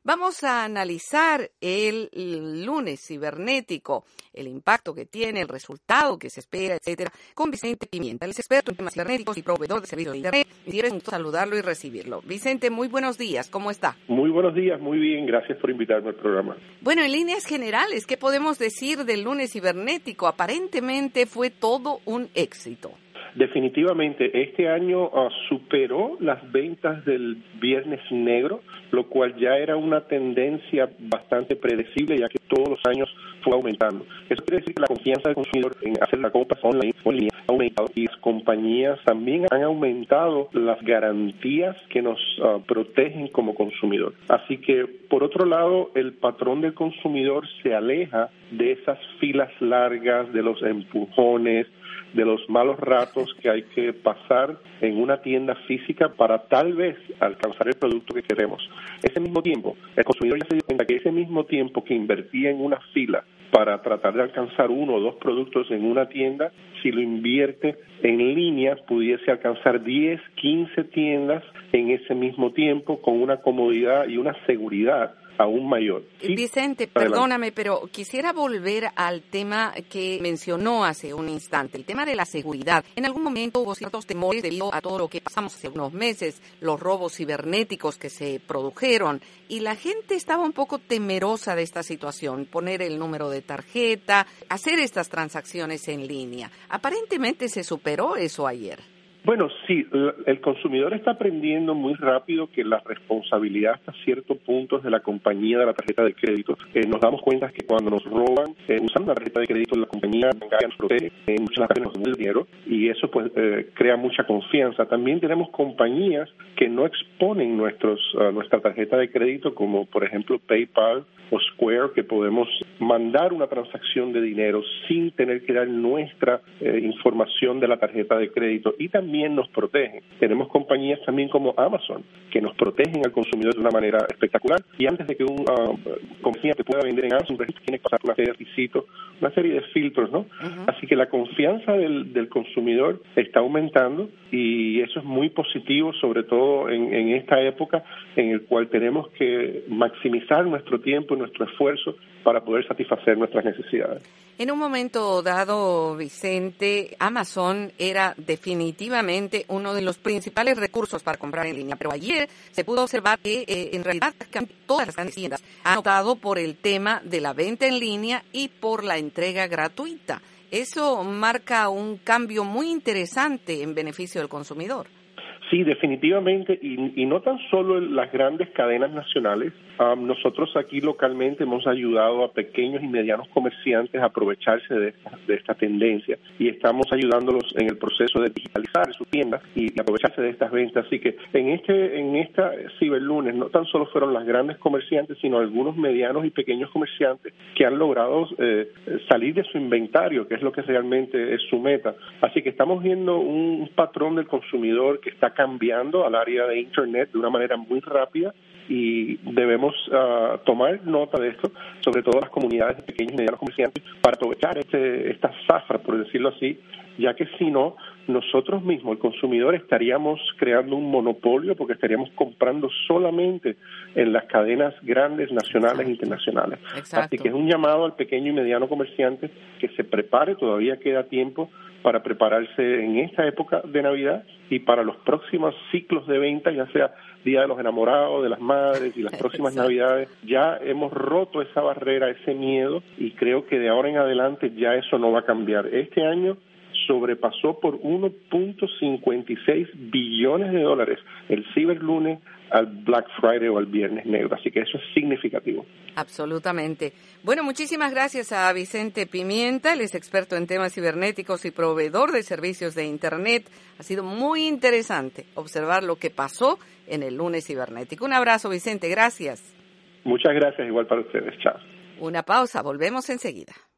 Vamos a analizar el lunes cibernético, el impacto que tiene, el resultado que se espera, etcétera, con Vicente Pimienta. Él es experto en temas cibernéticos y proveedor de servicios de Internet. Y quiero saludarlo y recibirlo. Vicente, muy buenos días. ¿Cómo está? Muy buenos días, muy bien. Gracias por invitarme al programa. Bueno, en líneas generales, ¿qué podemos decir del lunes cibernético? Aparentemente fue todo un éxito. Definitivamente, este año superó las ventas del Viernes Negro, lo cual ya era una tendencia bastante predecible, ya que todos los años fue aumentando. Eso quiere decir que la confianza del consumidor en hacer las compras online ha aumentado y las compañías también han aumentado las garantías que nos protegen como consumidor. Así que, por otro lado, el patrón del consumidor se aleja de esas filas largas, de los empujones, de los malos ratos que hay que pasar en una tienda física para tal vez alcanzar el producto que queremos. Ese mismo tiempo, el consumidor ya se dio cuenta que ese mismo tiempo que invertía en una fila para tratar de alcanzar uno o dos productos en una tienda, si lo invierte en línea, pudiese alcanzar 10, 15 tiendas en ese mismo tiempo con una comodidad y una seguridad aún mayor. ¿Sí? Vicente, perdóname, pero quisiera volver al tema que mencionó hace un instante, el tema de la seguridad. En algún momento hubo ciertos temores debido a todo lo que pasamos hace unos meses, los robos cibernéticos que se produjeron, y la gente estaba un poco temerosa de esta situación, poner el número de tarjeta, hacer estas transacciones en línea. Aparentemente se superó eso ayer. Bueno, sí, el consumidor está aprendiendo muy rápido que la responsabilidad hasta ciertos puntos de la compañía de la tarjeta de crédito. Nos damos cuenta que cuando nos roban, usando la tarjeta de crédito, la compañía bancaria nos protege, muchas veces nos devuelve el dinero y eso pues crea mucha confianza. También tenemos compañías que no exponen nuestra tarjeta de crédito, como por ejemplo PayPal o Square, que podemos mandar una transacción de dinero sin tener que dar nuestra información de la tarjeta de crédito y también nos protegen. Tenemos compañías también como Amazon que nos protegen al consumidor de una manera espectacular y antes de que una compañía te pueda vender en Amazon tiene que pasar una serie de requisitos, una serie de filtros, ¿no? Uh-huh. Así que la confianza del consumidor está aumentando y eso es muy positivo, sobre todo en esta época en el cual tenemos que maximizar nuestro tiempo y nuestro esfuerzo para poder satisfacer nuestras necesidades. En un momento dado, Vicente, Amazon era definitivamente uno de los principales recursos para comprar en línea, pero ayer se pudo observar que en realidad todas las grandes tiendas han optado por el tema de la venta en línea y por la entrega gratuita. Eso marca un cambio muy interesante en beneficio del consumidor. Sí, definitivamente, y no tan solo en las grandes cadenas nacionales. Nosotros aquí localmente hemos ayudado a pequeños y medianos comerciantes a aprovecharse de esta tendencia y estamos ayudándolos en el proceso de digitalizar sus tiendas y aprovecharse de estas ventas. Así que en esta ciberlunes no tan solo fueron las grandes comerciantes, sino algunos medianos y pequeños comerciantes que han logrado salir de su inventario, que es lo que realmente es su meta. Así que estamos viendo un patrón del consumidor que está cambiando al área de Internet de una manera muy rápida y debemos tomar nota de esto, sobre todo las comunidades de pequeños y medianos comerciantes, para aprovechar esta zafra, por decirlo así, ya que si no, nosotros mismos, el consumidor, estaríamos creando un monopolio porque estaríamos comprando solamente en las cadenas grandes, nacionales e internacionales. Exacto. Así que es un llamado al pequeño y mediano comerciante que se prepare, todavía queda tiempo para prepararse en esta época de Navidad y para los próximos ciclos de venta, ya sea Día de los Enamorados, de las Madres y las próximas Navidades. Ya hemos roto esa barrera, ese miedo, y creo que de ahora en adelante ya eso no va a cambiar. Este año sobrepasó por 1.56 billones de dólares el ciberlunes al Black Friday o al Viernes Negro, así que eso es significativo. Absolutamente. Bueno, muchísimas gracias a Vicente Pimienta, él es experto en temas cibernéticos y proveedor de servicios de Internet. Ha sido muy interesante observar lo que pasó en el lunes cibernético. Un abrazo, Vicente, gracias. Muchas gracias, igual para ustedes. Chao. Una pausa, volvemos enseguida.